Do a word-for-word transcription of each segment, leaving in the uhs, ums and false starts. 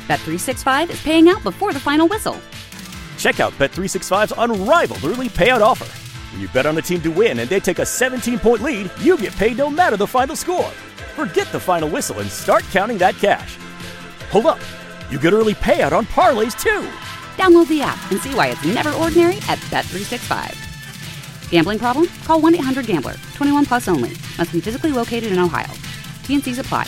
Bet three sixty-five is paying out before the final whistle. Check out Bet three sixty-five's unrivaled early payout offer. When you bet on a team to win and they take a seventeen-point lead, you get paid no matter the final score. Forget the final whistle and start counting that cash. Hold up. You get early payout on parlays, too. Download the app and see why it's never ordinary at Bet three sixty-five. Gambling problem? Call one eight hundred gambler. twenty-one plus only. Must be physically located in Ohio. T N Cs apply.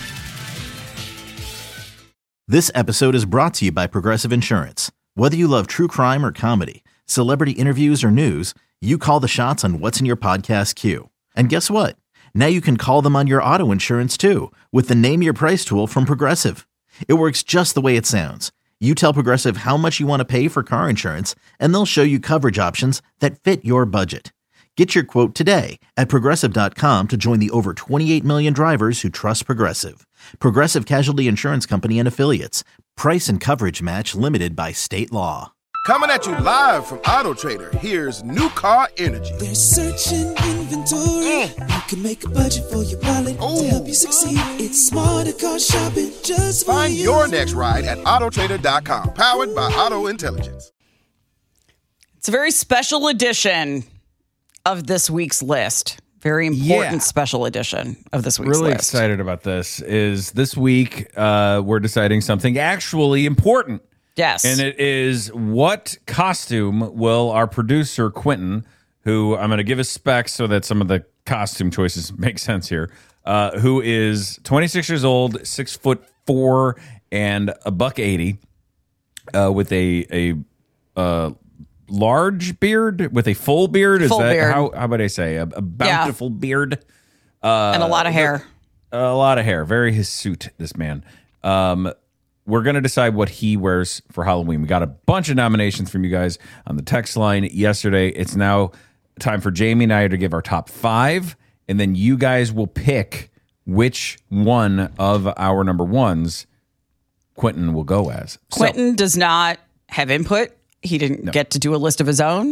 This episode is brought to you by Progressive Insurance. Whether you love true crime or comedy, celebrity interviews or news, you call the shots on what's in your podcast queue. And guess what? Now you can call them on your auto insurance too with the Name Your Price tool from Progressive. It works just the way it sounds. You tell Progressive how much you want to pay for car insurance, and they'll show you coverage options that fit your budget. Get your quote today at Progressive dot com to join the over twenty-eight million drivers who trust Progressive. Progressive Casualty Insurance Company and Affiliates. Price and coverage match limited by state law. Coming at you live from Auto Trader, here's New Car Energy. There's searching inventory. Mm. You can make a budget for your wallet Ooh. To help you succeed. It's smarter car shopping just for Find you. your next ride at Auto Trader dot com. Powered by Auto Intelligence. It's a very special edition of this week's list. Very important yeah. special edition of this week's really list. Really excited about this. Is this week uh, we're deciding something actually important. Yes. And it is what costume will our producer, Quentin, who I'm going to give his specs so that some of the costume choices make sense here, uh, who is twenty-six years old, six foot four, and a buck eighty, uh, with a a uh, large beard, with a full beard. Is full that beard. How, how about I say? A, a bountiful yeah. beard. Uh, and a lot of hair. A, a lot of hair. Very hirsute, this man. Um We're going to decide what he wears for Halloween. We got a bunch of nominations from you guys on the text line yesterday. It's now time for Jamie and I to give our top five, and then you guys will pick which one of our number ones Quentin will go as. Quentin so, does not have input. He didn't no. get to do a list of his own.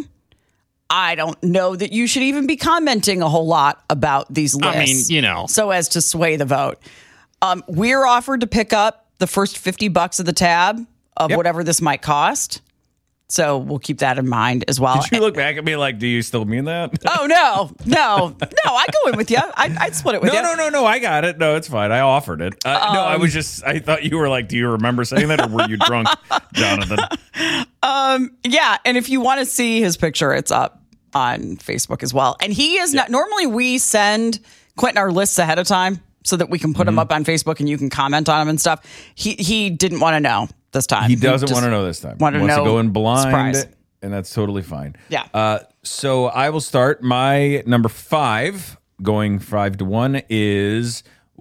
I don't know that you should even be commenting a whole lot about these lists. I mean, you know. So as to sway the vote. Um, we're offered to pick up the first fifty bucks of the tab of yep. whatever this might cost. So we'll keep that in mind as well. Did you look back at me like, do you still mean that? Oh, no, no, no. I go in with you. I, I'd split it with no, you. No, no, no, no. I got it. No, it's fine. I offered it. Uh, um, no, I was just, I thought you were like, do you remember saying that or were you drunk, Jonathan? Um, yeah. And if you want to see his picture, it's up on Facebook as well. And he is yeah. not, normally we send Quentin our lists ahead of time so that we can put mm-hmm. them up on Facebook and you can comment on them and stuff. He, he didn't want to know this time. He doesn't want to know this time. Wanted he wants to, to go in blind, surprise. And that's totally fine. Yeah. Uh, so I will start. My number five, going five to one, is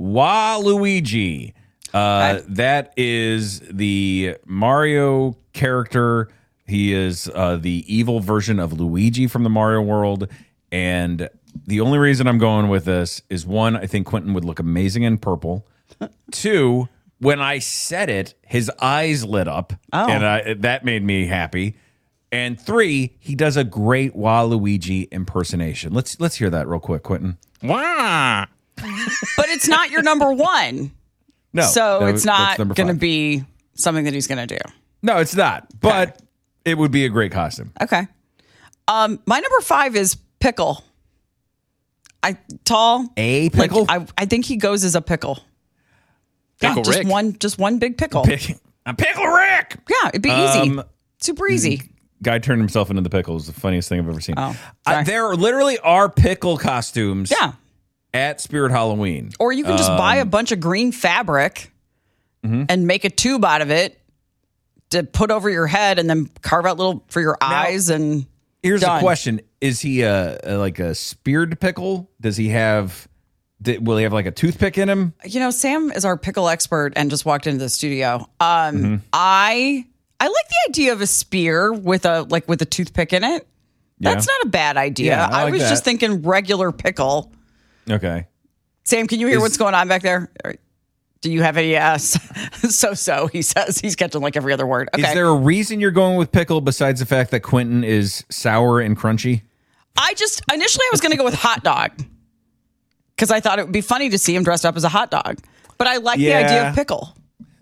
Waluigi. Uh, okay. That is the Mario character. He is uh, the evil version of Luigi from the Mario world. And the only reason I'm going with this is, one, I think Quentin would look amazing in purple. Two, when I said it, his eyes lit up, oh. and I, that made me happy. And three, he does a great Waluigi impersonation. Let's let's hear that real quick, Quentin. Wah! But it's not your number one. No. So no, it's not going to be something that he's going to do. No, it's not. But okay. It would be a great costume. Okay. Um, my number five is Pickle. I tall. A pickle? Like, I, I think he goes as a pickle. Pickle yeah, just Rick. one, just one big pickle. Pick, a pickle Rick. Yeah, it'd be easy, um, super easy. Guy turned himself into the pickle is the funniest thing I've ever seen. Oh, uh, there literally are pickle costumes. Yeah. At Spirit Halloween, or you can just um, buy a bunch of green fabric mm-hmm. and make a tube out of it to put over your head, and then carve out little for your now, eyes. And here's done. the question: is he a, a like a speared pickle? Does he have? Will he have like a toothpick in him? You know, Sam is our pickle expert and just walked into the studio. Um, mm-hmm. I I like the idea of a spear with a like with a toothpick in it. That's yeah. not a bad idea. Yeah, I, I like was that. just thinking regular pickle. Okay. Sam, can you hear is, what's going on back there? Do you have any uh, so-so? He says he's catching like every other word. Okay. Is there a reason you're going with pickle besides the fact that Quentin is sour and crunchy? I just initially I was going to go with hot dog. Because I thought it would be funny to see him dressed up as a hot dog. But I like yeah. the idea of pickle.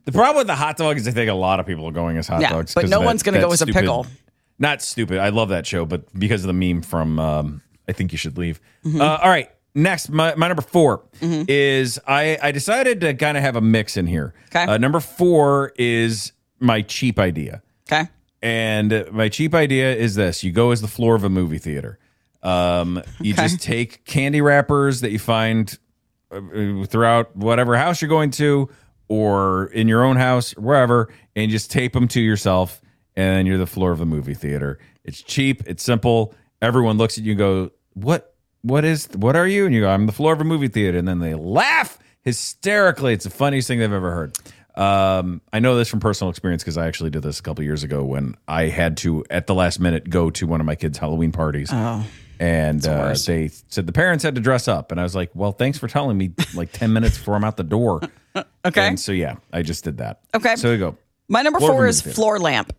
The problem with the hot dog is I think a lot of people are going as hot Yeah, dogs. but 'cause no of that- one's gonna that go as a stupid- pickle. Not stupid. I love that show, but because of the meme from um, I Think You Should Leave. Mm-hmm. Uh, all right. Next, my, my number four is I, I decided to kind of have a mix in here. Okay. Uh, number four is my cheap idea. Okay. And my cheap idea is this. You go as the floor of a movie theater. Um, you Okay. just take candy wrappers that you find uh, throughout whatever house you're going to or in your own house, wherever, and you just tape them to yourself, and then you're the floor of the movie theater. It's cheap. It's simple. Everyone looks at you and go, what, what is, what are you? And you go, I'm the floor of a movie theater. And then they laugh hysterically. It's the funniest thing they've ever heard. Um, I know this from personal experience because I actually did this a couple years ago when I had to, at the last minute, go to one of my kids' Halloween parties. Oh. And uh, they said the parents had to dress up. And I was like, well, thanks for telling me like ten minutes before I'm out the door. Okay. And so, yeah, I just did that. Okay. So we go. My number Floor of a four movie is theater. floor lamp.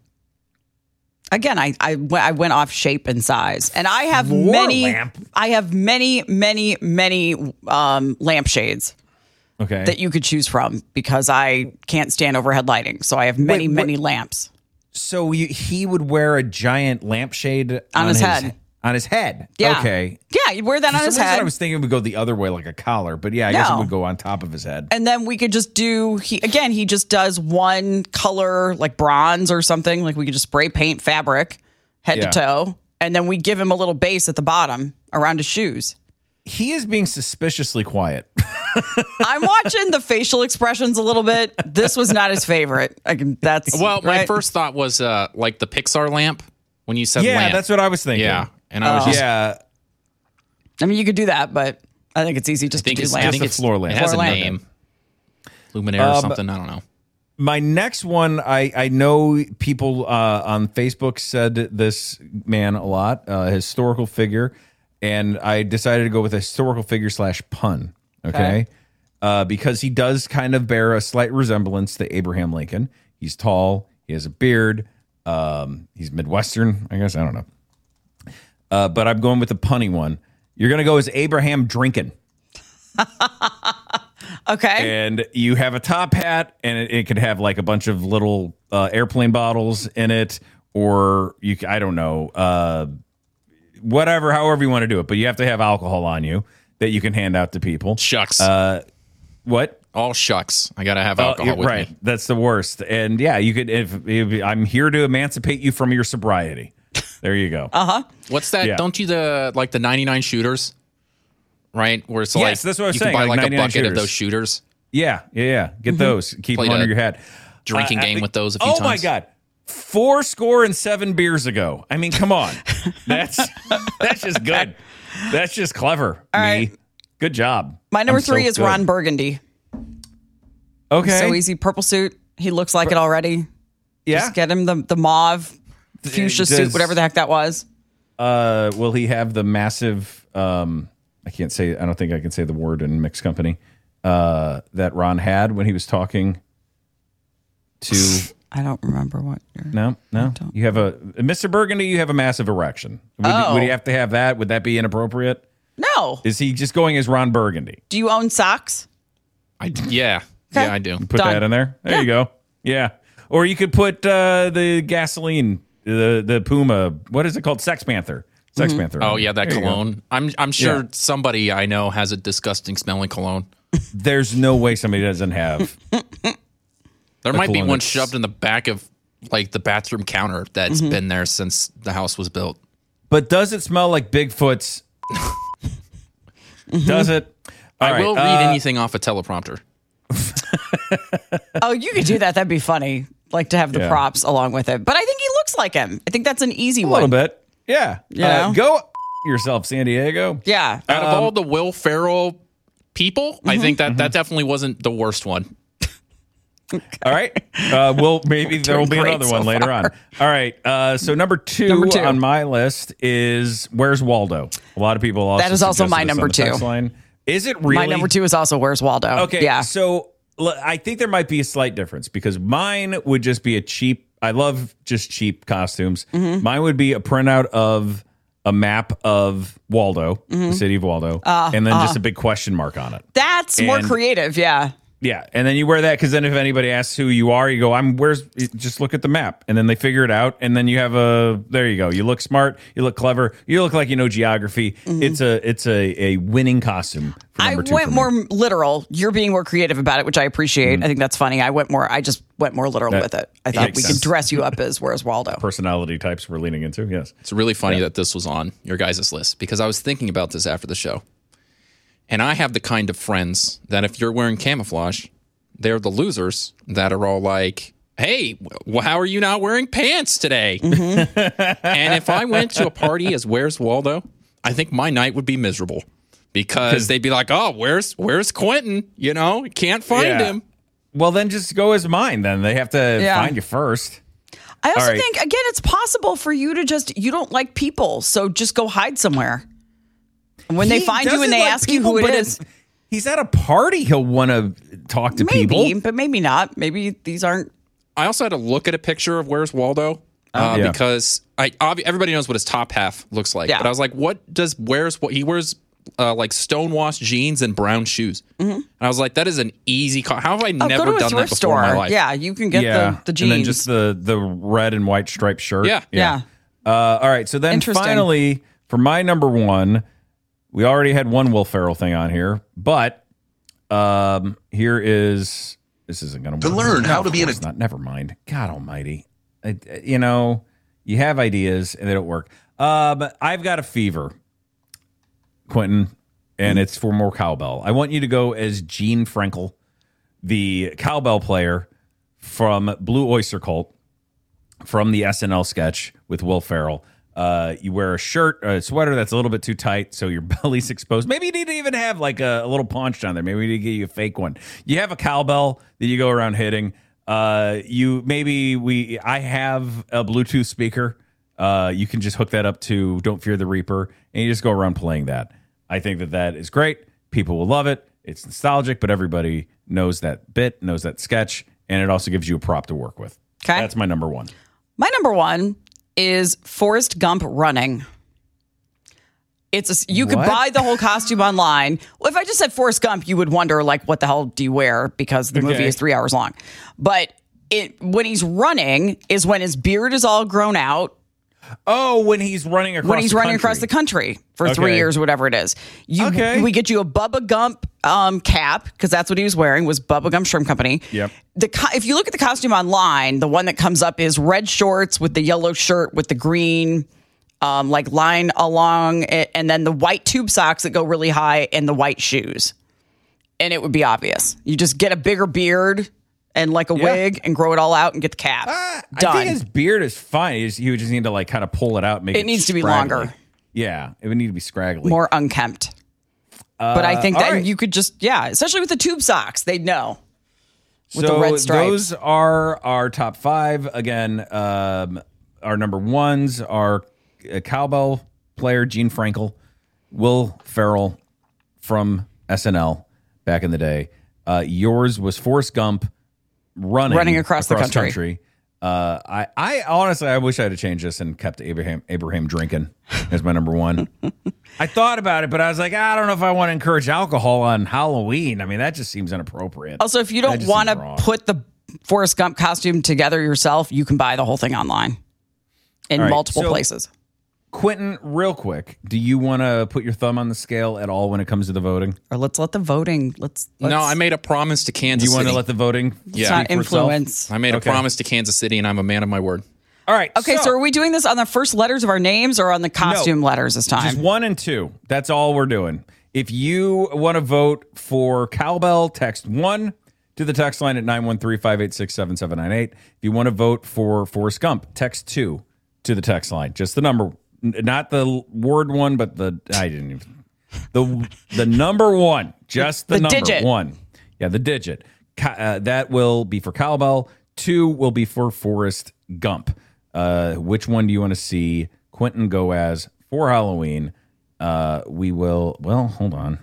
Again, I, I I went off shape and size, and I have Floor many. lamp? I have many, many, many um, lampshades Okay. that you could choose from because I can't stand overhead lighting. So I have many, Wait, many what- lamps. so you, he would wear a giant lampshade on, On his head. On his head. Yeah. Okay. Yeah, you wear that For on some his reason, head. I was thinking it would go the other way, like a collar. But yeah, I guess it No. would go on top of his head. And then we could just do he again, he just does one color like bronze or something. Like we could just spray paint fabric head Yeah. to toe. And then we give him a little base at the bottom around his shoes. He is being suspiciously quiet. I'm watching the facial expressions a little bit. This was not his favorite. I can that's Well, my right? first thought was uh, like the Pixar lamp when you said yeah, lamp. that's what I was thinking. Yeah, and I was Oh. just Yeah. I mean you could do that, but I think it's easy just I think to do it's, I lamp. think a it's floor lamp. It has Floor a lamp. name, Luminaire or Um, something. I don't know. My next one, I, I know people uh, on Facebook said this man a lot, uh, historical figure, and I decided to go with a historical figure slash pun, okay? Okay. Uh, because he does kind of bear a slight resemblance to Abraham Lincoln. He's tall, he has a beard, um, he's Midwestern, I guess, I don't know. Uh, but I'm going with the punny one. You're going to go as Abraham Drinkin'. Okay. And you have a top hat, and it, it could have like a bunch of little uh, airplane bottles in it, or you, c- I don't know, uh, whatever, however you want to do it. But you have to have alcohol on you that you can hand out to people. Shucks. Uh, what? All shucks. I gotta have Oh, alcohol with right, me. that's the worst. And yeah, you could. If, if I'm here to emancipate you from your sobriety, there you go. Uh huh. What's that? Yeah. Don't you the like the ninety-nine shooters? Right, where it's like Yes, that's what I was you saying, can buy like like, a ninety-nine bucket of shooters. those shooters. Yeah, yeah, yeah. Get those. Keep Played them under a your head. drinking Uh, I game think- with those a few oh times. my god, four score and seven beers ago. I mean, come on, that's that's just good. That's just clever. All me. right. Good job. My number I'm so three is good. Ron Burgundy. Okay, So easy. Purple suit. He looks like it already. yeah. Just get him the, the mauve fuchsia does- suit, whatever the heck that was. Uh, will he have the massive? Um, I can't say. I don't think I can say the word in mixed company. Uh, that Ron had when he was talking to. I don't remember what. You're, No, no. don't. You have a Mister Burgundy. You have a massive erection. Would, Oh. would he have to have that? Would that be inappropriate? No. Is he just going as Ron Burgundy? Do you own socks? I, yeah, Okay. yeah, I do. Put Done. that in there. There you go. Yeah. Or you could put uh, the gasoline, the the Puma. What is it called? Sex Panther. Sex Panther. Oh on yeah, it. that There you go. cologne. I'm I'm sure Yeah. somebody I know has a disgusting smelling cologne. There's no way somebody doesn't have. There might be cologne one that's- shoved in the back of like the bathroom counter that's Mm-hmm. been there since the house was built. But does it smell like Bigfoot's? Does it? All I right, will read uh, anything off a teleprompter. Oh, you could do that. That'd be funny. Like to have the Yeah. props along with it. But I think he looks like him. I think that's an easy A one. little bit. Yeah. You Uh, know? go yourself, San Diego. Yeah. Out of Um, all the Will Ferrell people, I think that that definitely wasn't the worst one. All right. Uh, well, maybe there will be great another so one later on. All right. Uh, so number two, Number two. on my list is Where's Waldo? A lot of people also That is also suggested my this on number the text two. line. Is it really? My number two is also Where's Waldo? Okay. Yeah. So l- I think there might be a slight difference because mine would just be a cheap. I love just cheap costumes. Mm-hmm. Mine would be a printout of a map of Waldo, Mm-hmm. the city of Waldo, Uh, and then just a big question mark on it. That's more And- creative. Yeah. Yeah, and then you wear that because then if anybody asks who you are, you go, "I'm where's?" Just look at the map, and then they figure it out, and then you have a. There you go. You look smart. You look clever. You look like you know geography. Mm-hmm. It's a it's a, a winning costume. For I number two went for more me. literal. You're being more creative about it, which I appreciate. Mm-hmm. I think that's funny. I went more. I just went more literal That with it. I thought we sense. could dress you up as Where's Waldo. Personality types we're leaning into. Yes, it's really funny yeah. that this was on your guys' list because I was thinking about this after the show, and I have the kind of friends that if you're wearing camouflage, they're the losers that are all like, hey, w- how are you not wearing pants today? Mm-hmm. And if I went to a party as Where's Waldo, I think my night would be miserable because they'd be like, oh, where's where's Quentin? You know, can't find Yeah. him. Well, then just go as mine. Then they have to Yeah. find you first. I also All right. think, again, it's possible for you to just, you don't like people, so just go hide somewhere. And when they He find you doesn't and they like ask people, you who it but is, if he's at a party, he'll want to talk to maybe, people. but maybe not. Maybe these aren't. I also had to look at a picture of Where's Waldo uh, Yeah. because I obvi- everybody knows what his top half looks like. Yeah. But I was like, what does Where's what he wears? Uh, like stonewashed jeans and brown shoes. Mm-hmm. And I was like, that is an easy call. How have I Oh, never go to a done that thrift before store. in my life? Yeah, you can get yeah, the, the jeans. and then just the the red and white striped shirt. Yeah. Yeah. Uh, all right. So then Interesting. finally, for my number one, we already had one Will Ferrell thing on here, but um, here is this isn't going To learn how to be an- It's not. Never mind. God Almighty. I, you know, you have ideas and they don't work. Um, I've got a fever, Quentin, and it's for more cowbell. I want you to go as Gene Frankel, the cowbell player from Blue Oyster Cult, from the S N L sketch with Will Ferrell. Uh, you wear a shirt, a sweater that's a little bit too tight, so your belly's exposed. Maybe you need to even have like a, a little paunch on there. Maybe we need to get you a fake one. You have a cowbell that you go around hitting. Uh, you maybe we. I have a Bluetooth speaker. Uh, you can just hook that up to Don't Fear the Reaper, and you just go around playing that. I think that that is great. People will love it. It's nostalgic, but everybody knows that bit, knows that sketch, and it also gives you a prop to work with. Okay. That's my number one. My number one is Forrest Gump running. It's a, you could What? buy the whole costume online. Well, if I just said Forrest Gump, you would wonder like, what the hell do you wear? Because the movie Okay. is three hours long. But it when he's running is when his beard is all grown out. Oh, when he's running across When he's the running country. across the country for Okay. three years, whatever it is. You, Okay. We get you a Bubba Gump um, cap because that's what he was wearing was Bubba Gump Shrimp Company. Yep. The co- if you look at the costume online, the one that comes up is red shorts with the yellow shirt with the green um, like line along it, and then the white tube socks that go really high and the white shoes. And it would be obvious. You just get a bigger beard and like a Yeah. wig and grow it all out and get the cap. Ah, Done. I think his beard is fine. He just, he would just need to like kind of pull it out. And make it, It needs to be scraggly. longer. Yeah, it would need to be scraggly. More unkempt. but I think all that right. you could just, yeah, especially with the tube socks, they'd know. With so the red stripes. those are our top five. Again, um, our number ones are a cowbell player, Gene Frankel, Will Ferrell from S N L back in the day. Uh, yours was Forrest Gump running, Running across the country. Uh, I, I honestly, I wish I had changed this and kept Abraham Abraham drinking as my number one. I thought about it, but I was like, I don't know if I want to encourage alcohol on Halloween. I mean, that just seems inappropriate. Also, if you That don't just want seems to wrong. put the Forrest Gump costume together yourself, you can buy the whole thing online in All right, multiple so- places. Quentin, real quick, do you want to put your thumb on the scale at all when it comes to the voting? Or let's let the voting. Let's. let's No, I made a promise to Do Kansas you want to City. let the voting? Yeah. It's not speak for itself? influence. I made a Okay. promise to Kansas City, and I'm a man of my word. All right. Okay, so, are we doing this on the first letters of our names or on the costume letters this time? Just one and two. That's all we're doing. If you want to vote for cowbell, text one to the text line at nine one three, five eight six, seven seven nine eight. If you want to vote for Forrest Gump, text two to the text line. Just the number, n- not the word one, but the I didn't even the the number one. Just the, The number digit. one. Yeah, the digit. Ca- Uh, that will be for cowbell. Two will be for Forrest Gump. Uh, which one do you want to see Quentin go as for Halloween? Uh, we will. Well, hold on.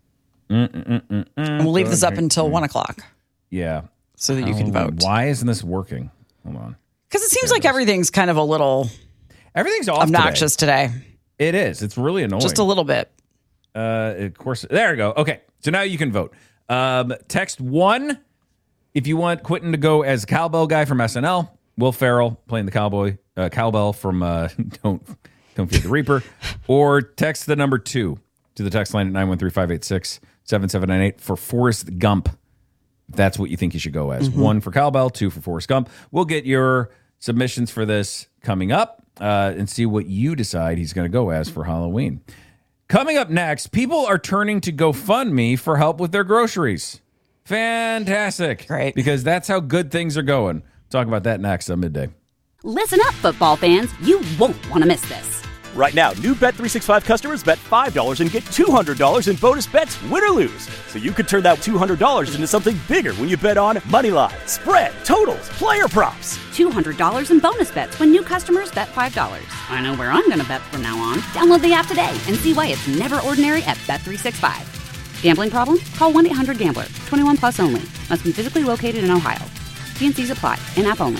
And we'll leave this up until one o'clock Yeah. so that you can Halloween. vote. Why isn't this working? Hold on. Because it seems like everything's kind of a little Everything's off. obnoxious today. Today. It is. It's really annoying. Just a little bit. Uh, of course. There we go. Okay. So now you can vote. Um, text one if you want Quentin to go as cowbell guy from S N L. Will Ferrell playing the cowboy uh, cowbell from uh, Don't Don't Fear the Reaper. Or text the number two to the text line at nine one three, five eight six, seven seven nine eight for Forrest Gump. If that's what you think you should go as. Mm-hmm. One for cowbell, two for Forrest Gump. We'll get your submissions for this coming up uh, and see what you decide he's going to go as for Halloween. Coming up next, people are turning to GoFundMe for help with their groceries. Fantastic. Great. Because that's how good things are going. Talk about that next on Midday. Listen up, football fans. You won't want to miss this. Right now, new Bet three sixty-five customers bet five dollars and get two hundred dollars in bonus bets, win or lose. So you could turn that two hundred dollars into something bigger when you bet on money line, spread, totals, player props. two hundred dollars in bonus bets when new customers bet five dollars. I know where I'm going to bet from now on. Download the app today and see why it's never ordinary at Bet three sixty-five. Gambling problem? Call one eight hundred gambler. twenty-one plus only. Must be physically located in Ohio. T and C's apply. In-app only.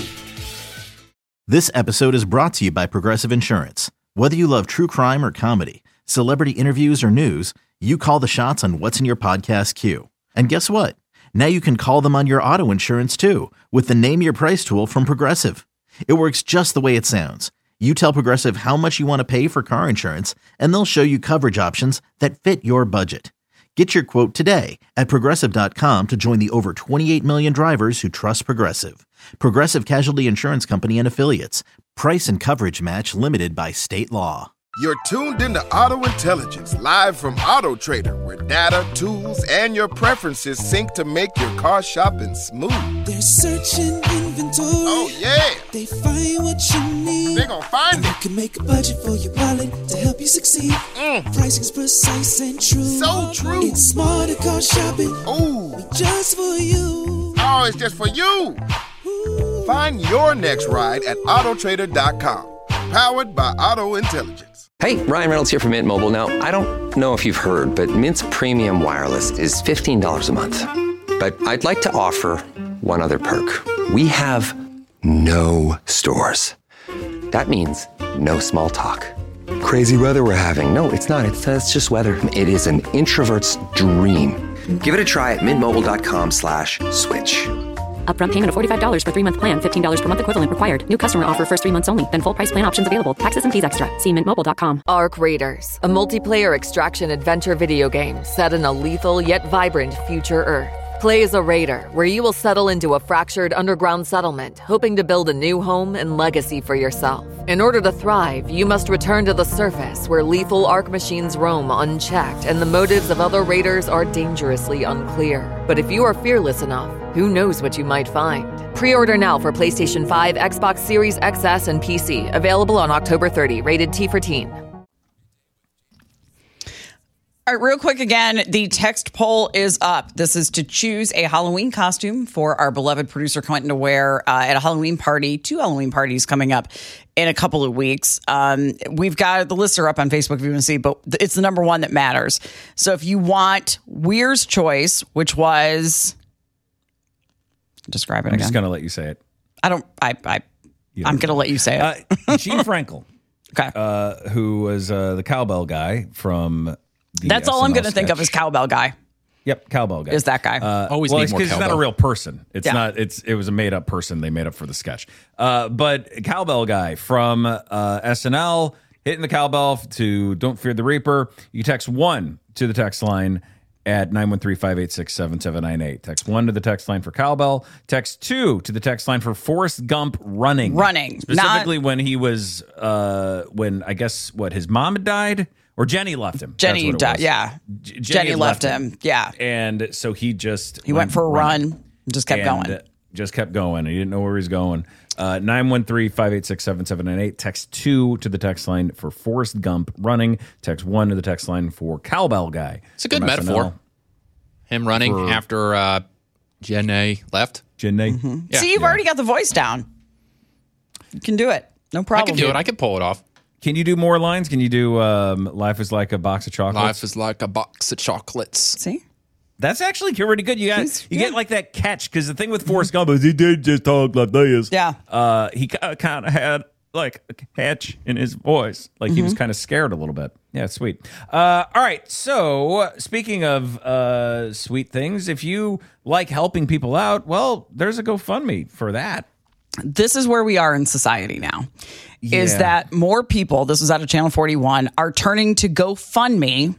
This episode is brought to you by Progressive Insurance. Whether you love true crime or comedy, celebrity interviews or news, you call the shots on what's in your podcast queue. And guess what? Now you can call them on your auto insurance too with the Name Your Price tool from Progressive. It works just the way it sounds. You tell Progressive how much you want to pay for car insurance, and they'll show you coverage options that fit your budget. Get your quote today at Progressive dot com to join the over twenty-eight million drivers who trust Progressive. Progressive Casualty Insurance Company and Affiliates. Price and coverage match limited by state law. You're tuned into Auto Intelligence, live from Auto Trader, where data, tools, and your preferences sync to make your car shopping smooth. They're searching inventory. Oh, yeah. They find what you need. They gon' find and it. You can make a budget for your wallet to help you succeed. Mm. Pricing's precise and true. So true. It's smarter car shopping. Ooh. Just for you. Oh, it's just for you. Ooh. Find your next ride at Auto Trader dot com. Powered by Auto Intelligence. Hey, Ryan Reynolds here from Mint Mobile. Now, I don't know if you've heard, but Mint's premium wireless is fifteen dollars a month. But I'd like to offer one other perk. We have no stores. That means no small talk. Crazy weather we're having. No, it's not. It's, uh, it's just weather. It is an introvert's dream. Give it a try at mintmobile.com slash switch. Upfront payment of forty-five dollars for three-month plan, fifteen dollars per month equivalent required. New customer offer first three months only, then full price plan options available. Taxes and fees extra. See mint mobile dot com. Arc Raiders, a multiplayer extraction adventure video game set in a lethal yet vibrant future Earth. Play as a raider, where you will settle into a fractured underground settlement, hoping to build a new home and legacy for yourself. In order to thrive, you must return to the surface, where lethal Arc machines roam unchecked and the motives of other raiders are dangerously unclear. But if you are fearless enough, who knows what you might find? Pre-order now for PlayStation five, Xbox Series X S, and P C. Available on October thirtieth. Rated T for teen. All right, real quick again, the text poll is up. This is to choose a Halloween costume for our beloved producer Quentin to wear uh, at a Halloween party. Two Halloween parties coming up in a couple of weeks. Um, we've got the lists are up on Facebook if you want to see, but it's the number one that matters. So if you want Weir's choice, which was, describe it I'm again. I'm just going to let you say it. I don't, I, I, I'm going to let you say it. Uh, Gene Frankel, okay, uh, who was uh, the cowbell guy from. The That's all S N L I'm going to think sketch. of as cowbell guy. Yep, cowbell guy Is that guy? Uh, Always well, need it's more because he's not a cowbell. real person. It's Yeah. not. It's it was a made up person they made up for the sketch. Uh, but cowbell guy from uh, S N L hitting the cowbell to Don't Fear the Reaper. You text one to the text line at nine one three, five eight six, seven seven nine eight. Text one to the text line for cowbell. Text two to the text line for Forrest Gump running. Running. Specifically when he was uh, when I guess what his mom had died. Or Jenny left him. Jenny That's what it died. was. Yeah. J- Jenny, Jenny left, left him. Yeah. And so he just He went for a run and just kept and, going. uh, Just kept going. He didn't know where he was going. Uh, nine one three, five eight six, seven seven nine eight. Text two to the text line for Forrest Gump running. Text one to the text line for Cowbell Guy. It's a good from S N L. metaphor. Him running For- after uh, Jenny left. Jenny. Mm-hmm. Yeah. See, you've Yeah. already got the voice down. You can do it. No I problem. can do it. I can pull it off. Can you do more lines? Can you do um, Life is like a box of chocolates? Life is like a box of chocolates. See? That's actually pretty good. You got He's- you yeah. get like that catch because the thing with Forrest Gump is he did just talk like this. Yeah. Uh, he kind of had like a catch in his voice, like he was Mm-hmm. kind of scared a little bit. Yeah, sweet. Uh, all right. So, speaking of uh, sweet things, if you like helping people out, well, there's a GoFundMe for that. This is where we are in society now. Yeah. Is that more people, this was out of Channel forty-one, are turning to GoFundMe,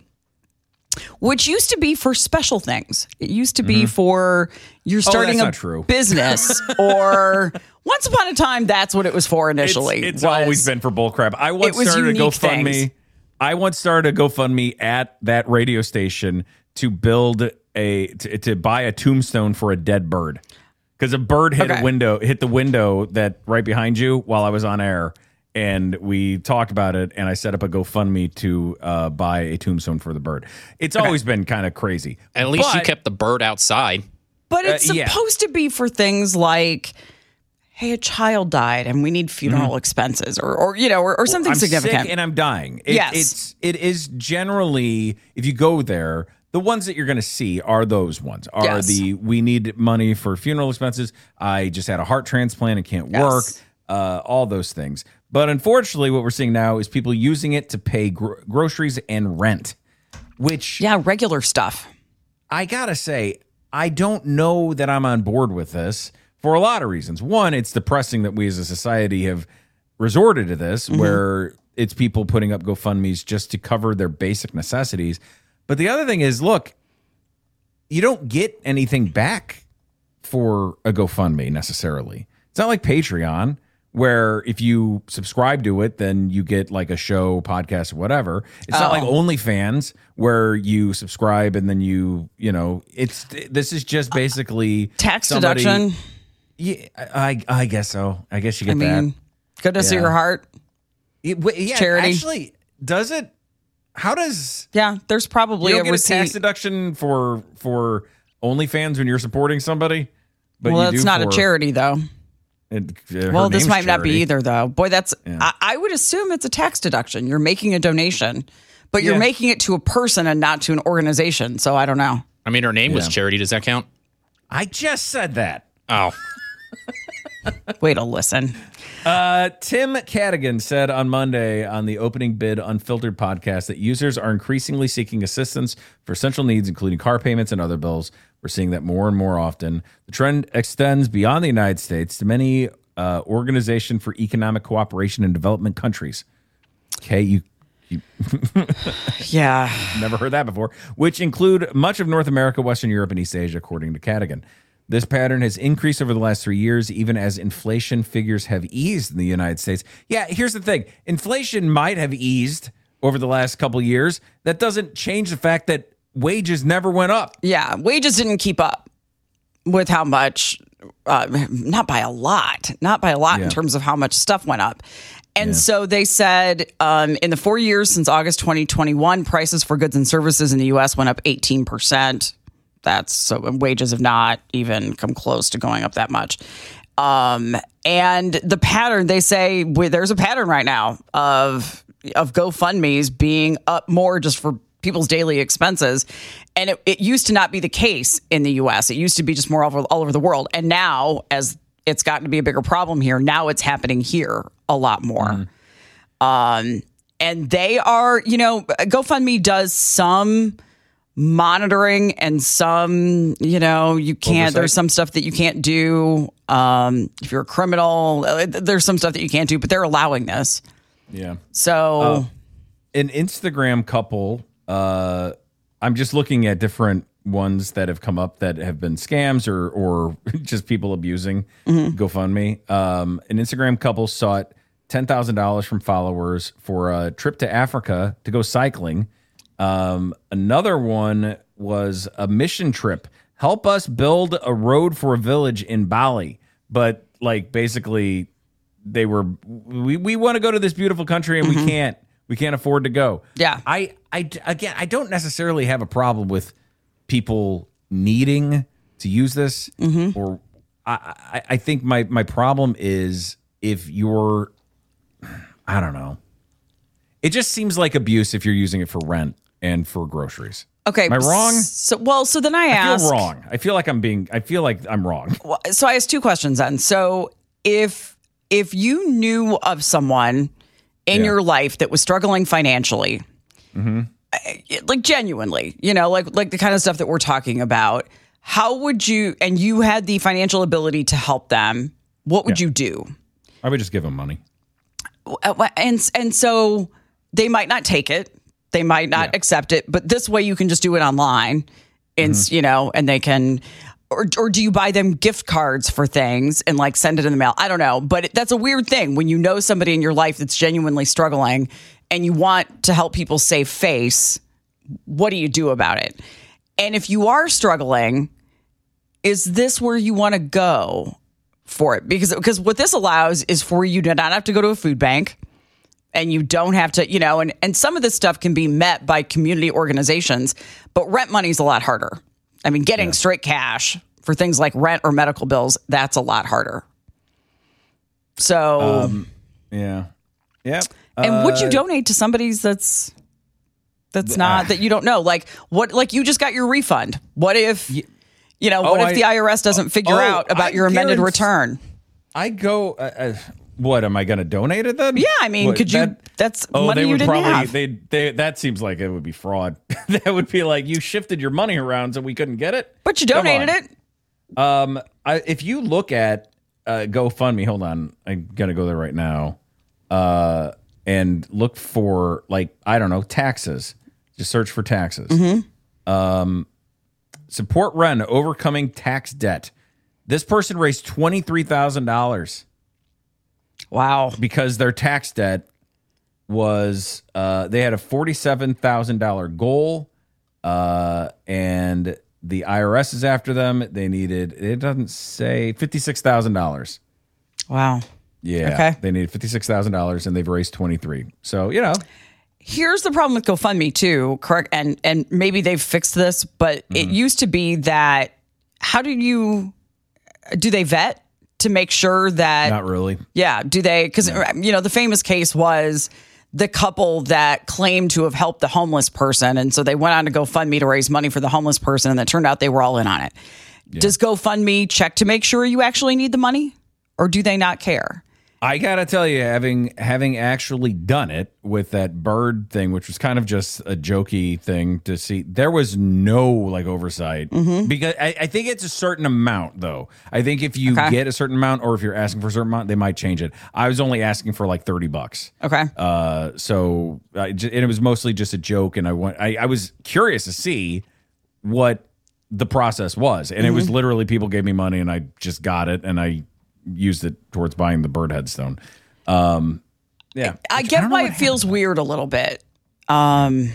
which used to be for special things. It used to be mm-hmm. for you're starting oh, a not true. business or once upon a time, that's what it was for initially. It's, it's was, always been for bullcrap. I once it was started a unique GoFundMe. things. I once started a GoFundMe at that radio station to build a to, to buy a tombstone for a dead bird. Because a bird hit Okay. a window, hit the window that right behind you while I was on air, and we talked about it. And I set up a GoFundMe to uh, buy a tombstone for the bird. It's Okay. always been kind of crazy. At least you But- kept the bird outside. But it's Uh, yeah. supposed to be for things like, hey, a child died and we need funeral expenses or, or you know, or, or something I'm significant. sick and I'm dying. It, Yes. it's it is generally, if you go there, the ones that you're going to see are those ones. Are Yes. the we need money for funeral expenses. I just had a heart transplant and can't Yes. work. Uh, all those things. But unfortunately, what we're seeing now is people using it to pay gro- groceries and rent. Which yeah, regular stuff. I gotta say, I don't know that I'm on board with this for a lot of reasons. One, it's depressing that we as a society have resorted to this, Mm-hmm. where it's people putting up GoFundMes just to cover their basic necessities. But the other thing is, look, you don't get anything back for a GoFundMe necessarily. It's not like Patreon, where if you subscribe to it, then you get like a show, podcast, or whatever. It's not Oh. like OnlyFans, where you subscribe and then you, you know, it's this is just basically Tax somebody- deduction. Yeah, I I guess so. I guess you get I mean, goodness Yeah. of your heart. that. It, w- yeah, charity. Actually, does it? How does Yeah, there's probably you a don't get a receipt. tax deduction for for OnlyFans when you're supporting somebody? But well, you it's do not for, a charity, though. It, uh, Well, her this name's might not be Charity. either, though. Boy, that's, Yeah. I, I would assume it's a tax deduction. You're making a donation, but you're Yeah. making it to a person and not to an organization. So I don't know. I mean, her name was Yeah. Charity. Does that count? I just said that. Oh, Way to listen. Uh, Tim Cadigan said on Monday on the Opening Bid Unfiltered podcast that users are increasingly seeking assistance for essential needs, including car payments and other bills. We're seeing that more and more often. The trend extends beyond the United States to many uh, Organization for Economic Cooperation and Development countries. Okay, you Yeah. never heard that before, which include much of North America, Western Europe, and East Asia, according to Cadigan. This pattern has increased over the last three years, even as inflation figures have eased in the United States. Yeah, here's the thing. Inflation might have eased over the last couple of years. That doesn't change the fact that wages never went up. Yeah. Wages didn't keep up with how much, uh, not by a lot, not by a lot Yeah. in terms of how much stuff went up. And so they said um, in the four years since August twenty twenty-one, prices for goods and services in the U S went up eighteen percent. That's so wages have not even come close to going up that much. Um, and the pattern, they say well, there's a pattern right now of of GoFundMe's being up more just for people's daily expenses. And it, it used to not be the case in the U S. It used to be just more all over, all over the world. And now, as it's gotten to be a bigger problem here, now it's happening here a lot more. Um, and they are, you know, GoFundMe does some monitoring and some, you know, you can't, Oversight. there's some stuff that you can't do. Um, if you're a criminal, uh, there's some stuff that you can't do, but they're allowing this. Yeah. So An Instagram couple, uh, I'm just looking at different ones that have come up that have been scams or or just people abusing GoFundMe. Um, an Instagram couple sought ten thousand dollars from followers for a trip to Africa to go cycling. Um, another one was a mission trip. Help us build a road for a village in Bali. But like basically they were, we, we want to go to this beautiful country and we can't, we can't afford to go. Yeah. I, I, again, I don't necessarily have a problem with people needing to use this or I, I, I think my, my problem is if you're, I don't know. It just seems like abuse if you're using it for rent and for groceries. okay. Am I wrong? So, well, so then I I ask. feel wrong. I feel like I'm being, I feel like I'm wrong. Well, so I asked two questions then. So if if you knew of someone in Yeah. your life that was struggling financially Mm-hmm. Like genuinely, you know, like like the kind of stuff that we're talking about. How would you, and you had the financial ability to help them, what would yeah. you do? I would just give them money. And and so they might not take it. They might not yeah. accept it. But this way you can just do it online. And, mm-hmm. you know, and they can, or, or do you buy them gift cards for things and like send it in the mail? I don't know. But it, that's a weird thing when you know somebody in your life that's genuinely struggling and you want to help people save face. What do you do about it? And if you are struggling, is this where you want to go for it? Because because what this allows is for you to not have to go to a food bank, and you don't have to, you know, and, and some of this stuff can be met by community organizations, but rent money is a lot harder. I mean, getting yeah. straight cash for things like rent or medical bills, that's a lot harder. So, um, yeah. Yeah. And uh, would you donate to somebody's that's that's not uh, that you don't know? Like what? Like you just got your refund. What if you, you know? What oh, if I, the I R S doesn't figure oh, out about I your amended return? I go. Uh, uh, what am I going to donate it then? Yeah, I mean, what, could you? That, that's oh, money they you would didn't probably. have. They they that seems like it would be fraud. That would be like you shifted your money around so we couldn't get it. But you donated it. Um, I, if you look at uh, GoFundMe, hold on, I'm gonna go there right now. Uh. And look for, like, I don't know, taxes. Just search for taxes. Mm-hmm. Um, support Ren, overcoming tax debt. This person raised twenty-three thousand dollars. Wow. Because their tax debt was, uh, they had a forty-seven thousand dollars goal, uh, and the I R S is after them. They needed, it doesn't say, fifty-six thousand dollars. Wow. Yeah, okay. They needed fifty-six thousand dollars and they've raised twenty-three. So, you know. Here's the problem with GoFundMe too, correct? And and maybe they've fixed this, but mm-hmm. it used to be that, how do you, do they vet to make sure that. Not really. Yeah, do they, because, no. you know, the famous case was the couple that claimed to have helped the homeless person. And so they went on to GoFundMe to raise money for the homeless person, and it turned out they were all in on it. Yeah. Does GoFundMe check to make sure you actually need the money, or do they not care? I gotta tell you, having having actually done it with that bird thing, which was kind of just a jokey thing to see, there was no like oversight mm-hmm. because I, I think it's a certain amount though. I think if you okay. get a certain amount, or if you're asking for a certain amount, they might change it. I was only asking for like thirty bucks. Okay. Uh, so I just, and it was mostly just a joke, and I went. I, I was curious to see what the process was, and mm-hmm. it was literally people gave me money, and I just got it, and I used it towards buying the bird headstone. Um, yeah, I, I get I why it feels happened. weird a little bit. Um,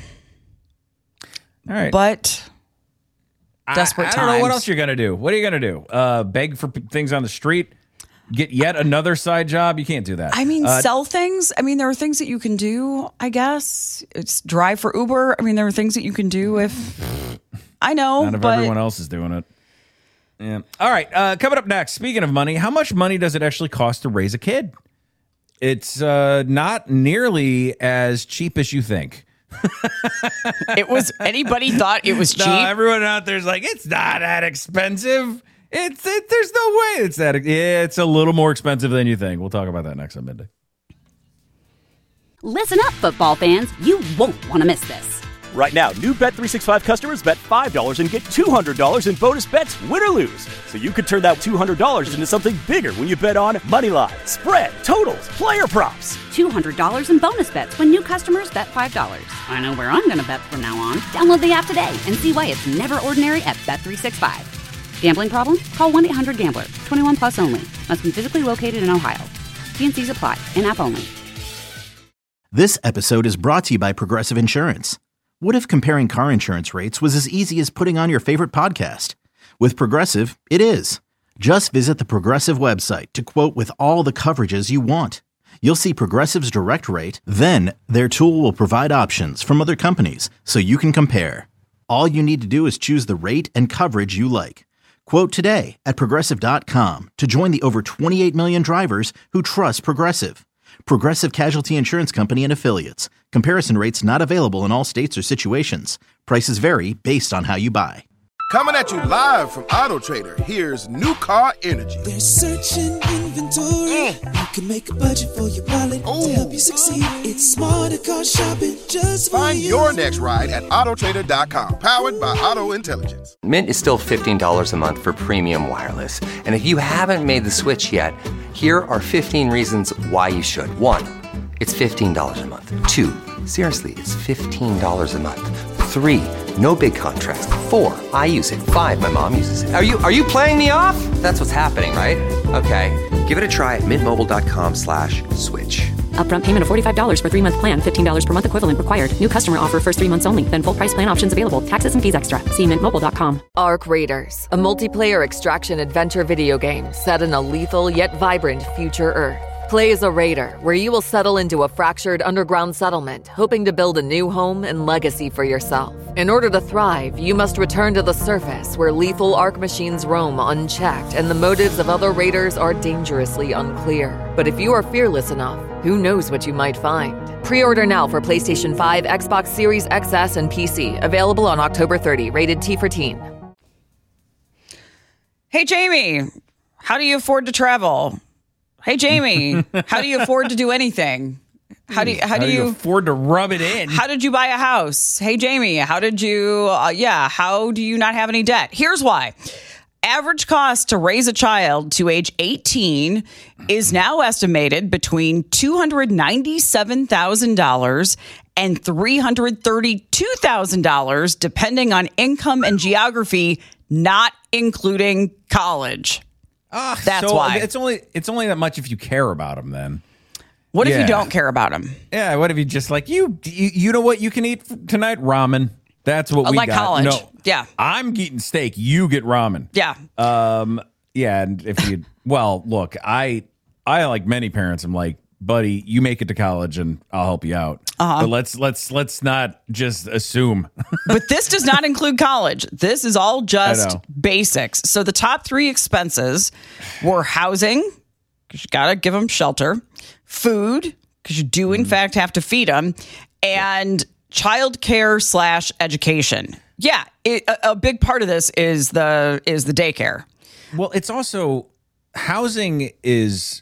All right, but desperate I, I times. don't know what else you're gonna do. What are you gonna do? Uh, beg for p- things on the street? Get yet another side job? You can't do that. I mean, uh, sell things. I mean, there are things that you can do. I guess it's drive for Uber. I mean, there are things that you can do if. I know, not if but everyone else is doing it. Yeah. All right. Uh, coming up next, speaking of money, how much money does it actually cost to raise a kid? It's uh, not nearly as cheap as you think. It was. Anybody thought it was cheap? No, everyone out there's like, it's not that expensive. It's it, there's no way it's that. Yeah, it's a little more expensive than you think. We'll talk about that next on Midday. Listen up, football fans. You won't want to miss this. Right now, new Bet three sixty-five customers bet five dollars and get two hundred dollars in bonus bets, win or lose. So you could turn that two hundred dollars into something bigger when you bet on money line, spread, totals, player props. two hundred dollars in bonus bets when new customers bet five dollars. I know where I'm going to bet from now on. Download the app today and see why it's never ordinary at Bet three sixty-five. Gambling problem? Call one eight hundred gambler. twenty-one plus only. Must be physically located in Ohio. T and C's apply. In-app only. This episode is brought to you by Progressive Insurance. What if comparing car insurance rates was as easy as putting on your favorite podcast? With Progressive, it is. Just visit the Progressive website to quote with all the coverages you want. You'll see Progressive's direct rate, then their tool will provide options from other companies so you can compare. All you need to do is choose the rate and coverage you like. Quote today at Progressive dot com to join the over twenty-eight million drivers who trust Progressive. Progressive Casualty Insurance Company and Affiliates. Comparison rates not available in all states or situations. Prices vary based on how you buy. Coming at you live from Auto Trader, here's New Car Energy. They're searching inventory, Mm. can make a budget for your wallet to help you succeed. It's smarter car shopping just for Find you. your next ride at auto trader dot com, powered by Auto Intelligence. Mint is still fifteen dollars a month for premium wireless. And if you haven't made the switch yet, here are fifteen reasons why you should. One, it's fifteen dollars a month. Two, seriously, it's fifteen dollars a month. Three, no big contrast. Four, I use it. Five, my mom uses it. Are you are you playing me off? That's what's happening, right? Okay, give it a try at mintmobile.com slash switch. Upfront payment of forty-five dollars for three-month plan, fifteen dollars per month equivalent required. New customer offer first three months only. Then full price plan options available. Taxes and fees extra. See mint mobile dot com. Arc Raiders, a multiplayer extraction adventure video game set in a lethal yet vibrant future Earth. Play as a raider, where you will settle into a fractured underground settlement, hoping to build a new home and legacy for yourself. In order to thrive, you must return to the surface, where lethal Arc machines roam unchecked, and the motives of other raiders are dangerously unclear. But if you are fearless enough, who knows what you might find? Pre-order now for PlayStation five, Xbox Series X S, and P C. Available on October thirtieth. Rated T for teen. Hey, Jamie, how do you afford to travel? Hey, Jamie, how do you afford to do anything? How do you, how, How do you, afford to rub it in? how did you buy a house? Hey, Jamie, how did you, uh, yeah, how do you not have any debt? Here's why. Average cost to raise a child to age eighteen is now estimated between two hundred ninety-seven thousand dollars and three hundred thirty-two thousand dollars, depending on income and geography, not including college. Ah, That's so why. It's only it's only that much if you care about them. Then What if Yeah. you don't care about them? yeah. What if you just like you? You, you know what you can eat f- tonight? Ramen. That's what we Like got. college. No, Yeah. I'm eating steak. You get ramen. Yeah. Um. Yeah. And if you well, look, I I like many parents. I'm like, buddy, you make it to college, and I'll help you out. Uh-huh. But let's let's let's not just assume. But this does not include college. This is all I just know. basics. So the top three expenses were housing, because you got to give them shelter, food, because you do, in fact, have to feed them, and childcare slash education. Yeah, it, a, a big part of this is the is the daycare. Well, it's also housing is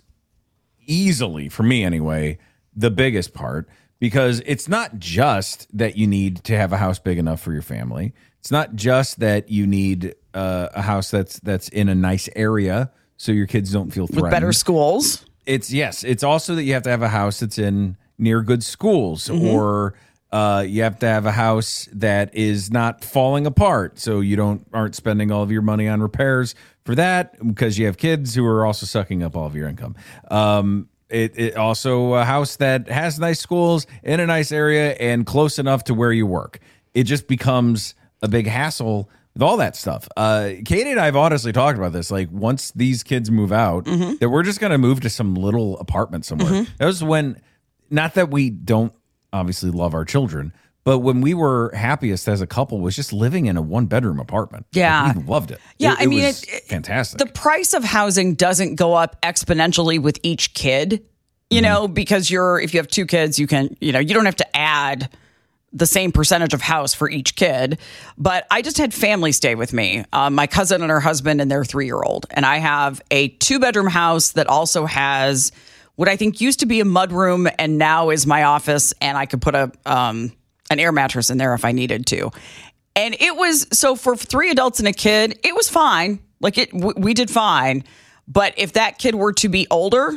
easily, for me anyway, the biggest part, because it's not just that you need to have a house big enough for your family. It's not just that you need uh, a house that's that's in a nice area so your kids don't feel threatened. With better schools. It's yes. It's also that you have to have a house that's in near good schools, Mm-hmm. or uh, you have to have a house that is not falling apart, so you don't aren't spending all of your money on repairs for that, because you have kids who are also sucking up all of your income. Um, it, it also a house that has nice schools in a nice area and close enough to where you work. It just becomes a big hassle with all that stuff. Uh, Katie and I have honestly talked about this. Like, once these kids move out, Mm-hmm. that we're just going to move to some little apartment somewhere. That was when, not that we don't obviously love our children, but when we were happiest as a couple was just living in a one bedroom apartment. Yeah. Like, we loved it. Yeah, It- I it mean, was it- it- fantastic. The price of housing doesn't go up exponentially with each kid, you know, because you're, if you have two kids, you can, you know, you don't have to add the same percentage of house for each kid. But I just had family stay with me, um, my cousin and her husband and their three-year-old. And I have a two-bedroom house that also has what I think used to be a mudroom and now is my office, and I could put a um, an air mattress in there if I needed to. And it was, so for three adults and a kid, it was fine. Like, it, w- we did fine. But if that kid were to be older,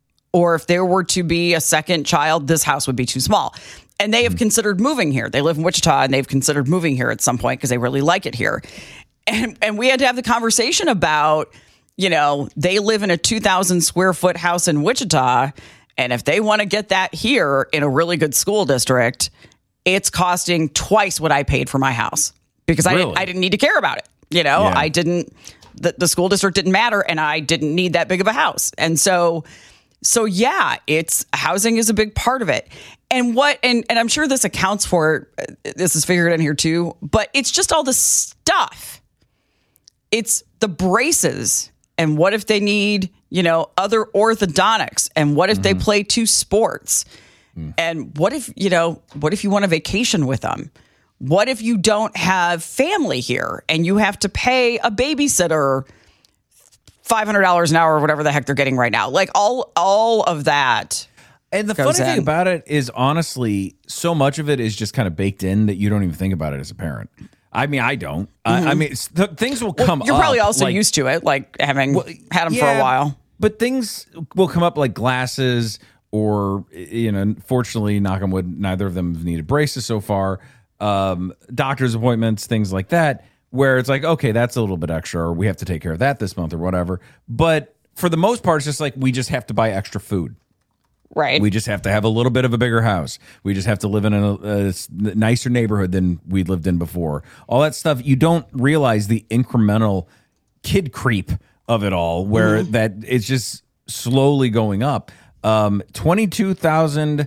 or if there were to be a second child, this house would be too small. And they have considered moving here. They live in Wichita, and they've considered moving here at some point because they really like it here. And and we had to have the conversation about, you know, they live in a two thousand square foot house in Wichita, and if they want to get that here in a really good school district, it's costing twice what I paid for my house, because I Really? didn't, I didn't need to care about it. You know, Yeah. I didn't, the, the school district didn't matter, and I didn't need that big of a house. And so, so yeah, it's, housing is a big part of it. And what, and, and I'm sure this accounts for, uh, this is figured in here too, but it's just all the stuff. It's the braces. And what if they need, you know, other orthodontics? And what if they play two sports? And what if, you know, what if you want a vacation with them? What if you don't have family here and you have to pay a babysitter five hundred dollars an hour or whatever the heck they're getting right now. Like all all of that. And the funny goes thing in. about it is, honestly, so much of it is just kind of baked in that you don't even think about it as a parent. I mean, I don't. I, I mean, it's, th- things will come Well, you're probably up, also like- used to it, like having Well, had them for yeah, a while. But things will come up like glasses or, you know, fortunately, knock on wood, neither of them have needed braces so far. Um, doctor's appointments, things like that, where it's like, okay, that's a little bit extra, or we have to take care of that this month or whatever. But for the most part, it's just like we just have to buy extra food. Right. We just have to have a little bit of a bigger house. We just have to live in a, a nicer neighborhood than we lived in before. All that stuff, you don't realize the incremental kid creep of it all, where Mm-hmm. that it's just slowly going up. Um, twenty-two thousand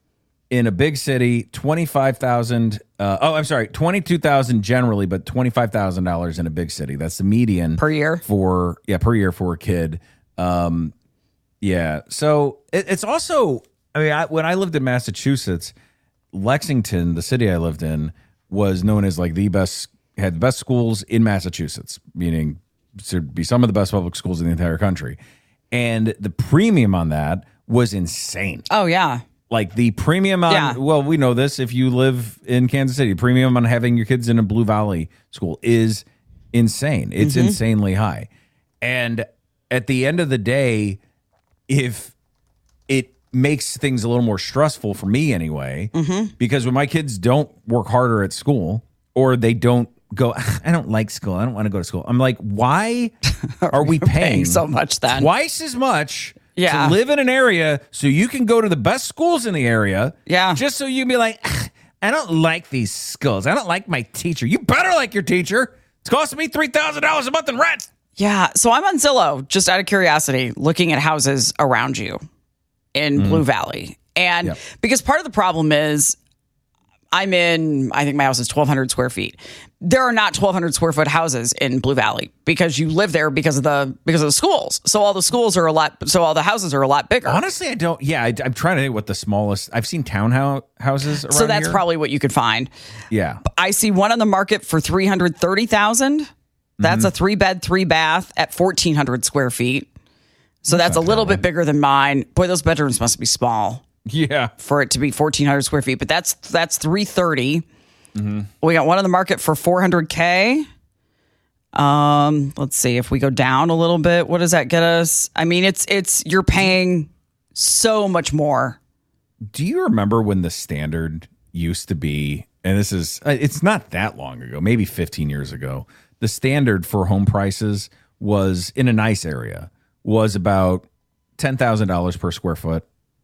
in a big city, twenty-five thousand. Uh, oh, I'm sorry, twenty-two thousand generally, but twenty-five thousand dollars in a big city. That's the median Per year? for yeah per year for a kid. Um, yeah, so it, it's also. I mean, I, when I lived in Massachusetts, Lexington, the city I lived in, was known as like the best, had the best schools in Massachusetts, meaning to be some of the best public schools in the entire country. And the premium on that was insane. Oh, yeah. Like the premium on, Yeah. well, we know this if you live in Kansas City, premium on having your kids in a Blue Valley school is insane. It's Mm-hmm. insanely high. And at the end of the day, if it makes things a little more stressful for me anyway, Mm-hmm. because when my kids don't work harder at school or they don't go, I don't like school, I don't want to go to school. I'm like, why are we paying, paying so much then? twice as much Yeah. to live in an area so you can go to the best schools in the area? Yeah. Just so you can be like, I don't like these schools. I don't like my teacher. You better like your teacher. It's costing me three thousand dollars a month in rent. Yeah. So I'm on Zillow, just out of curiosity, looking at houses around you in Blue Valley. And Yep. because part of the problem is I'm in, I think my house is twelve hundred square feet. There are not twelve hundred square foot houses in Blue Valley because you live there because of the because of the schools. So all the schools are a lot, so all the houses are a lot bigger. Honestly, I don't. Yeah, I, I'm trying to think what the smallest. I've seen townhouse houses around So that's here. probably what you could find. Yeah. I see one on the market for three hundred thirty thousand dollars. That's a three bed, three bath at fourteen hundred square feet. So that's a little bit bigger than mine. Boy, those bedrooms must be small Yeah. for it to be fourteen hundred square feet, but that's that's three thirty. We got one on the market for four hundred K. Um, let's see if we go down a little bit. What does that get us? I mean, it's it's you're paying so much more. Do you remember when the standard used to be, and this is, it's not that long ago, maybe fifteen years ago, the standard for home prices was in a nice area was about ten thousand dollars per square foot.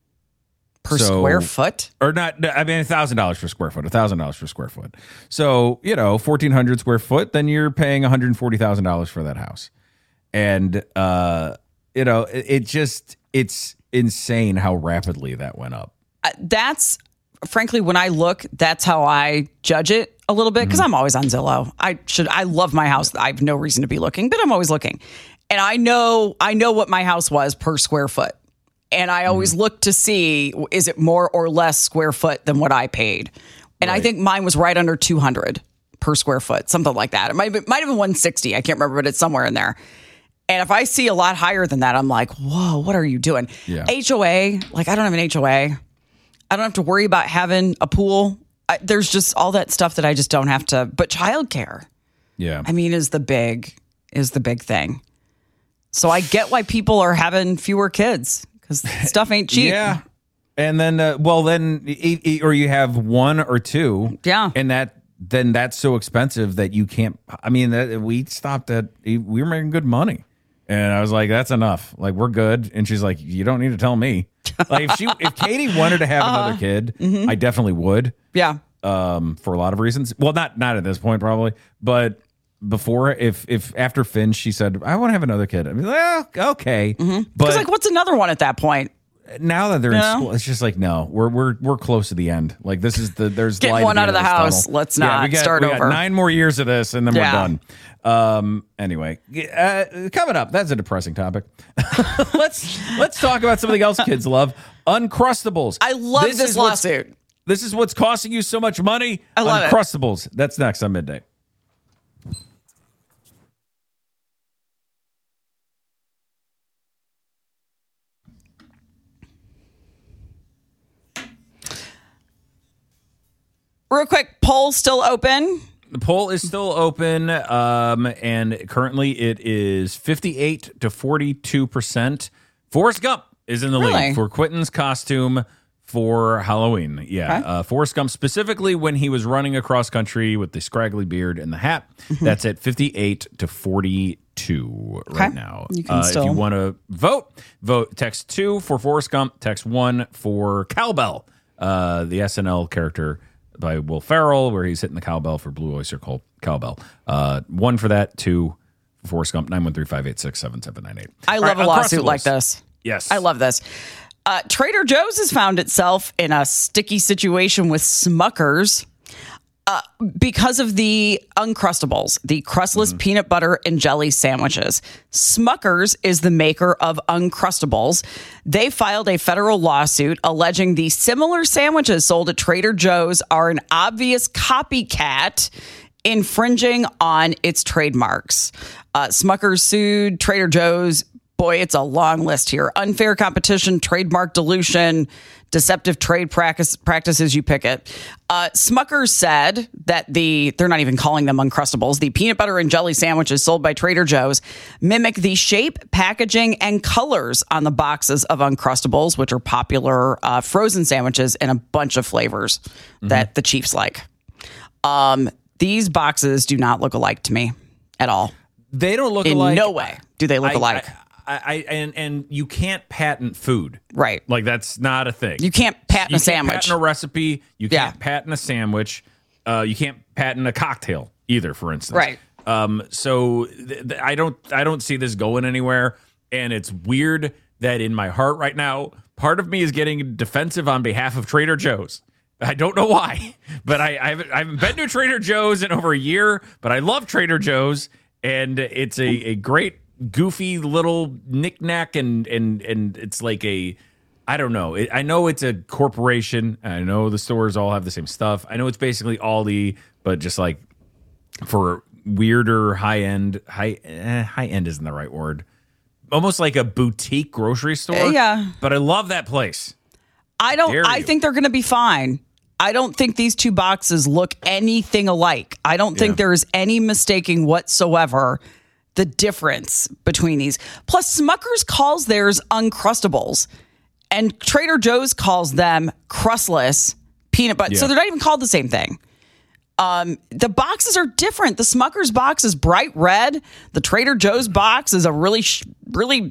Per So- square foot? Or not, I mean, one thousand dollars per square foot, one thousand dollars per square foot. So, you know, fourteen hundred square foot, then you're paying one hundred forty thousand dollars for that house. And, uh, you know, it, it just, it's insane how rapidly that went up. Uh, That's frankly when I look, that's how I judge it a little bit because I'm always on Zillow. I should I love my house. I have no reason to be looking, but I'm always looking. And I know I know what my house was per square foot. And I always look to see, is it more or less square foot than what I paid? And I think mine was right under two hundred per square foot, something like that. It might have been, might have been one sixty. I can't remember, but it's somewhere in there. And if I see a lot higher than that, I'm like, whoa, what are you doing? Yeah. H O A, like I don't have an H O A. I don't have to worry about having a pool. I, there's just all that stuff that I just don't have to. But childcare, Yeah. I mean, is the big is the big thing. So I get why people are having fewer kids because stuff ain't cheap. Yeah. And then, uh, well, then, e- e- or you have one or two. Yeah. And that, then that's so expensive that you can't, I mean, that, we stopped at, we were making good money. And I was like, that's enough. Like, we're good. And she's like, you don't need to tell me. Like, if she, if Katie wanted to have Uh, another kid, mhm. I definitely would. Yeah. Um, for a lot of reasons. Well, not, not at this point, probably. But before, if, if after Finn, she said, I want to have another kid. I'd be like, well, okay. Because But like, what's another one at that point? now that they're You in know? school, it's just like, no, we're we're we're close to the end. Like, this is the there's Get light at one the out of end the this house. tunnel. Let's Yeah, not we got, start we got over. nine more years of this, and then Yeah. we're done. Um. Anyway, uh, coming up, that's a depressing topic. let's let's talk about something else kids love: Uncrustables. I love this, is what's- lawsuit. This is what's costing you so much money. I love it. Uncrustables. That's next on Midday. real quick, poll still open. The poll is still open, um, and currently it is fifty-eight to forty-two percent. Forrest Gump is in the Really? lead for Quentin's costume for Halloween. Yeah, Okay. uh, Forrest Gump, specifically when he was running across country with the scraggly beard and the hat. Mm-hmm. That's at fifty-eight to forty-two right Okay. now. You can uh, still- If you want to vote, vote text two for Forrest Gump, text one for Cowbell, uh, the S N L character by Will Ferrell, where he's hitting the cowbell for Blue Oyster Cult Cowbell. Uh, one for that, two for Forrest Gump, nine one three, five eight six, seven seven nine eight. I love a lawsuit like this. Yes. I love this. Uh, Trader Joe's has found itself in a sticky situation with Smuckers uh, because of the Uncrustables, the crustless Mm-hmm. peanut butter and jelly sandwiches. Smuckers is the maker of Uncrustables. They filed a federal lawsuit alleging the similar sandwiches sold at Trader Joe's are an obvious copycat, infringing on its trademarks. Uh, Smuckers sued Trader Joe's. Boy, it's a long list here. Unfair competition, trademark dilution, deceptive trade practice, practices, you pick it. Uh, Smuckers said that the, they're not even calling them Uncrustables, the peanut butter and jelly sandwiches sold by Trader Joe's mimic the shape, packaging, and colors on the boxes of Uncrustables, which are popular uh, frozen sandwiches in a bunch of flavors Mm-hmm. that the Chiefs like. Um, these boxes do not look alike to me at all. They don't look In alike. no way do they look I- alike. I, I, I and and you can't patent food, Right. Like that's not a thing. You can't patent You a can't sandwich. patent a recipe. You Yeah. can't patent a sandwich. Uh, you can't patent a cocktail either, for instance. Right. Um, so th- th- I don't I don't see this going anywhere, and it's weird that in my heart right now, part of me is getting defensive on behalf of Trader Joe's. I don't know why, but I, I, haven't, I haven't been to Trader Joe's in over a year, but I love Trader Joe's, and it's a, a great, goofy little knick-knack, and, and, and it's like a, I don't know. It, I know it's a corporation. I know the stores all have the same stuff. I know it's basically Aldi, but just like for weirder high-end, high, eh, high-end isn't the right word. Almost like a boutique grocery store. Yeah. But I love that place. I don't. Dare I you. think they're going to be fine. I don't think these two boxes look anything alike. I don't think Yeah. there is any mistaking whatsoever the difference between these. Plus, Smuckers calls theirs Uncrustables, and Trader Joe's calls them crustless peanut butter. So Yeah. they're not even called the same thing. Um, the boxes are different. The Smuckers box is bright red. The Trader Joe's box is a really, sh- really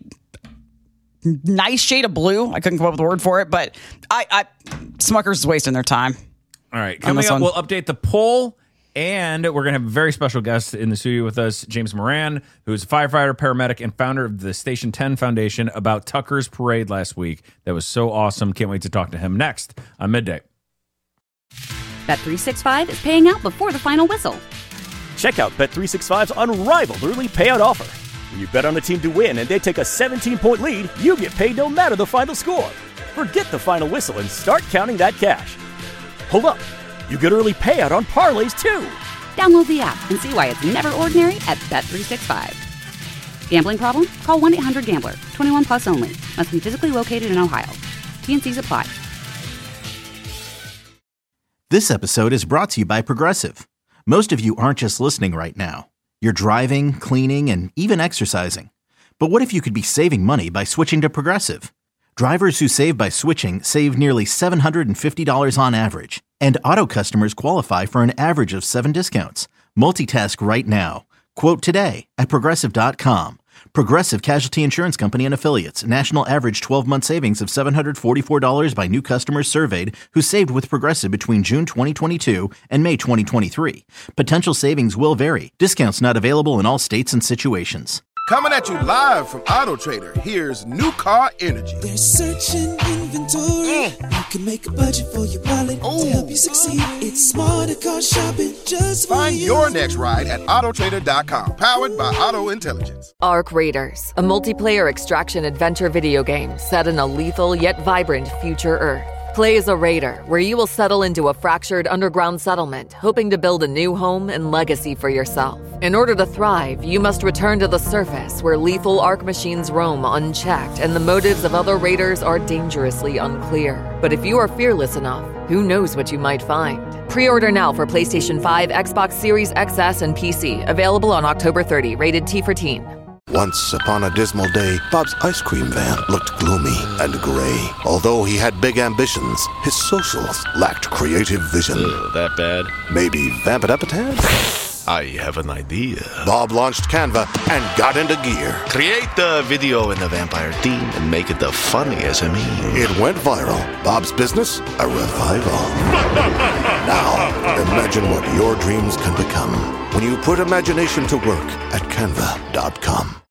nice shade of blue. I couldn't come up with a word for it, but I, I Smuckers is wasting their time. All right. on Coming this up, one. we'll update the poll, and we're going to have a very special guest in the studio with us, James Moran, who's a firefighter, paramedic, and founder of the Station ten Foundation, about Tucker's parade last week. That was so awesome. Can't wait to talk to him next on Midday. Bet three sixty-five is paying out before the final whistle. Check out Bet three sixty-five's unrivaled early payout offer. When you bet on a team to win and they take a seventeen-point lead, you get paid no matter the final score. Forget the final whistle and start counting that cash. Hold up. You get early payout on parlays, too. Download the app and see why it's never ordinary at Bet three sixty-five. Gambling problem? Call one eight hundred gambler. twenty-one plus only. Must be physically located in Ohio. T and Cs apply. This episode is brought to you by Progressive. Most of you aren't just listening right now. You're driving, cleaning, and even exercising. But what if you could be saving money by switching to Progressive? Drivers who save by switching save nearly seven hundred fifty dollars on average. And auto customers qualify for an average of seven discounts. Multitask right now. Quote today at Progressive dot com. Progressive Casualty Insurance Company and Affiliates. National average twelve-month savings of seven hundred forty-four dollars by new customers surveyed who saved with Progressive between June twenty twenty-two and May twenty twenty-three. Potential savings will vary. Discounts not available in all states and situations. Coming at you live from Auto Trader, here's New Car Energy. They're searching inventory. You can make a budget for your wallet to help you succeed. It's smarter car shopping just for Find you. your next ride at auto trader dot com. Powered by Auto Intelligence. Arc Raiders, a multiplayer extraction adventure video game set in a lethal yet vibrant future Earth. Play as a raider, where you will settle into a fractured underground settlement, hoping to build a new home and legacy for yourself. In order to thrive, you must return to the surface, where lethal arc machines roam unchecked and the motives of other raiders are dangerously unclear. But if you are fearless enough, who knows what you might find? Pre-order now for PlayStation five, Xbox Series X S, and P C. Available on October thirtieth. Rated T for teen. Once upon a dismal day, Bob's ice cream van looked gloomy and gray. Although he had big ambitions, his socials lacked creative vision. Ugh, that bad? Maybe vamp it up a tad? I have an idea. Bob launched Canva and got into gear. Create the video in the vampire theme and make it the funniest of me. It went viral. Bob's business, a revival. Now, imagine what your dreams can become when you put imagination to work at canva dot com.